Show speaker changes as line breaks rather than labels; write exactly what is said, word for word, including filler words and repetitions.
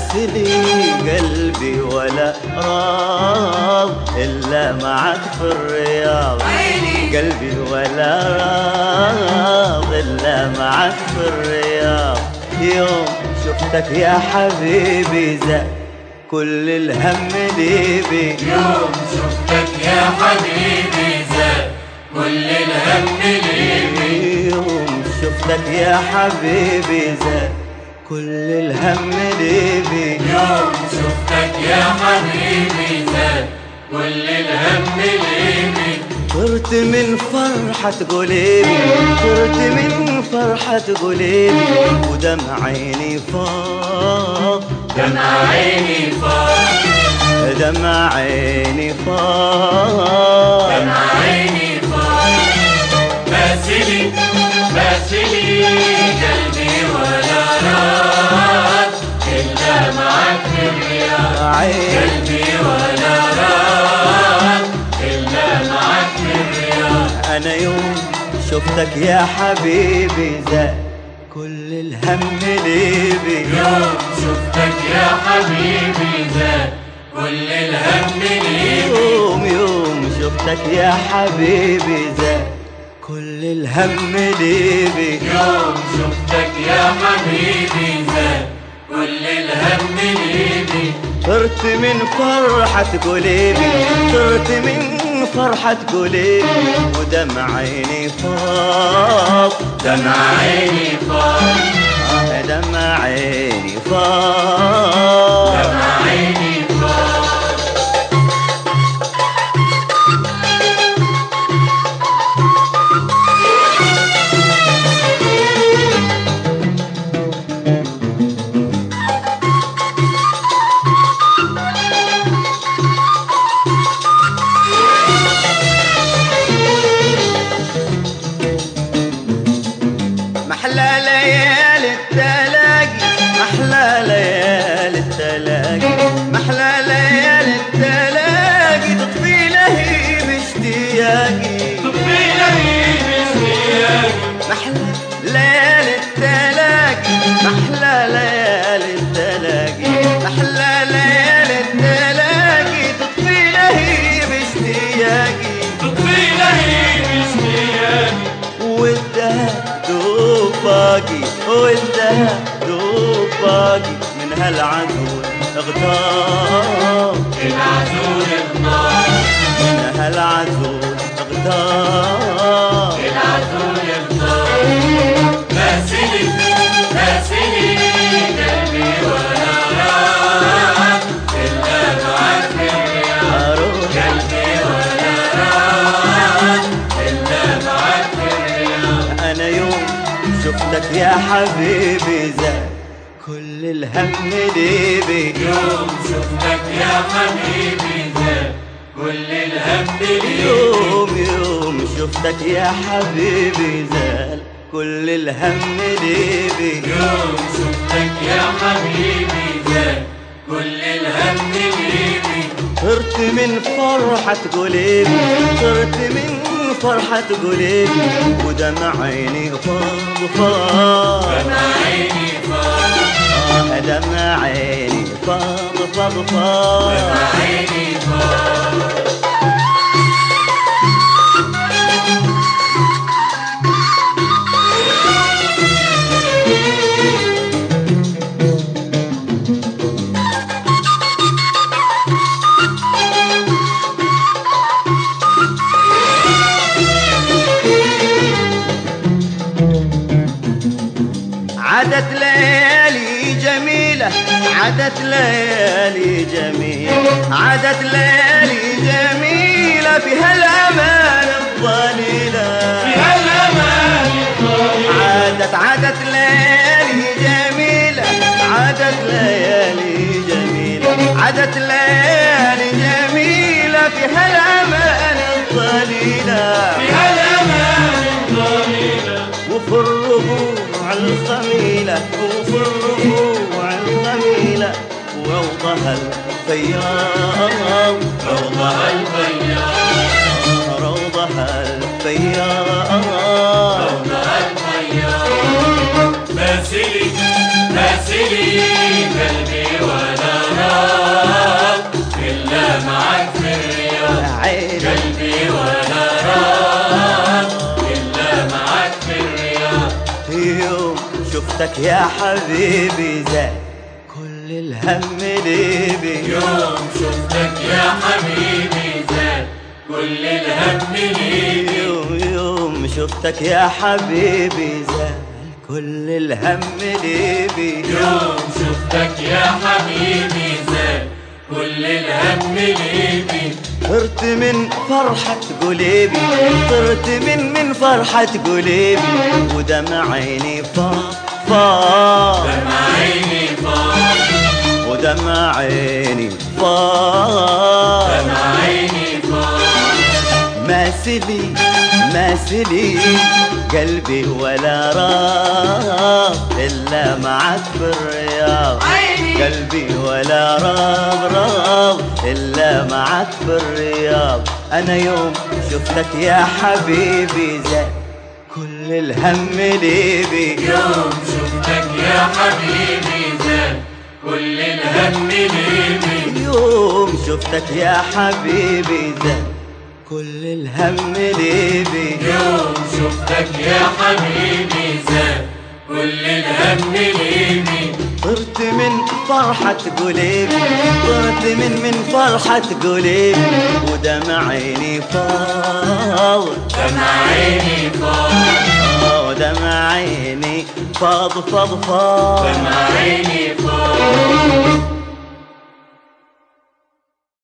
باسلي قلبي ولا راض إلا معك في الرياض. عيني قلبي ولا راض إلا معك في الرياض. يوم شفتك يا حبيبي زاد كل الهم لي بي.
يوم شفتك يا حبيبي زاد كل الهم لي بي.
يوم شفتك يا حبيبي زاد كل الهم لي بي.
يوم شفتك يا حبيبي زاد كل الهم لي بي.
طرت من فرحة قلبي طرت من فرحة قلبي ودمع عيني فاض
دمع عيني فاض
دمع عيني فاض
دمع عيني فاض. باسلي باسلي قلبي ولا راد إلا معك في الرياض. قلبي ولا راد إلا معك في الرياض.
أنا يوم شفتك يا حبيبي زاد كل الهم لي بي.
يوم شفتك يا حبيبي زاد كل الهم لي بي.
يوم يوم شفتك يا حبيبي زاد كل الهم لي بي.
يوم شفتك يا حبيبي زاد كل الهم لي بي.
طرت من فرحة قلبي طرت من فرحة قلبي ودمع عيني فاض
دمع عيني فاض
دمع عيني فاض
دمع عيني فاض.
محلى ليالي التلاقي محلى ليالي التلاقي محلى ليالي التلاقي تطفي لهيب اشتياقي
تطفي لهيب اشتياقي.
محلى ليالي التلاقي محلى ليالي التلاقي محلى ليالي التلاقي تطفي لهيب اشتياقي
تطفي لهيب اشتياقي.
والدهب دوب باقي والدهب دوب باقي من هالعزول اغتار
العزول النار
من هالعزول اغتار
العزول النار. باسلي باسلي قلبي ولا راح إلا معك في الرياض. قلبي ولا راح إلا معك في الرياض.
انا يوم شفتك يا حبيبي زاد كل الهم لي بي.
يوم شفتك يا حبيبي زاد كل الهم لي بي.
يوم يوم شفتك يا حبيبي زاد كل الهم لي بي.
يوم شفتك يا حبيبي زاد كل الهم لي بي.
طرت من فرحة قلبي طرت من فرحة قلبي ودمع عيني فاض فاض
دمع عيني فاض
دمع عيني فاض فاض فاض
دمع عيني فاض.
عدت ليالي جميلة عدت ليالي جميلة عدت ليالي جميلة في هالأمان الضليلة
في هالأمان الضليلة.
عدت عدت ليالي جميلة عدت ليالي جميلة عدت ليالي جميلة في هالأمان الضليلة
في هالأمان الضليلة.
وفي الربوع الخميلة وفي الربوع الخميلة وروضها الفياض
روضها الفياض
روضها الفياض
روضها الفياض. باسلي باسلي قلبي ولا
شفتك يا حبيبي زاد كل الهم ليبي.
يوم شفتك يا حبيبي زاد كل الهم ليبي.
يوم يوم شفتك يا حبيبي زاد كل الهم ليبي.
يوم شفتك يا حبيبي زاد كل الهم ليبي.
طرت من فرحة قليبي، طرت من من فرحة قليبي، ودمع عيني فاض فاض،
دمع عيني فاض،
ودمع عيني فاض،
دمع عيني فاض.
ماسلي ماسلي قلبي ولا راض إلا معك في الرياض. قلبي ولا راض راض إلا معك في الرياض. أنا يوم شفتك يا حبيبي زاد كل الهم ليبي.
يوم شفتك يا حبيبي زاد كل الهم ليبي.
يوم شفتك يا حبيبي زاد كل الهم ليبي.
يوم شفتك يا حبيبي زاد كل الهم ليبي.
طرت من فرحة قليبي، طرت من من فرحة قليبي، ودمع عيني فاض،
دمع عيني فاض،
ودمع عيني فاض فاض فاض،
دمع عيني فاض.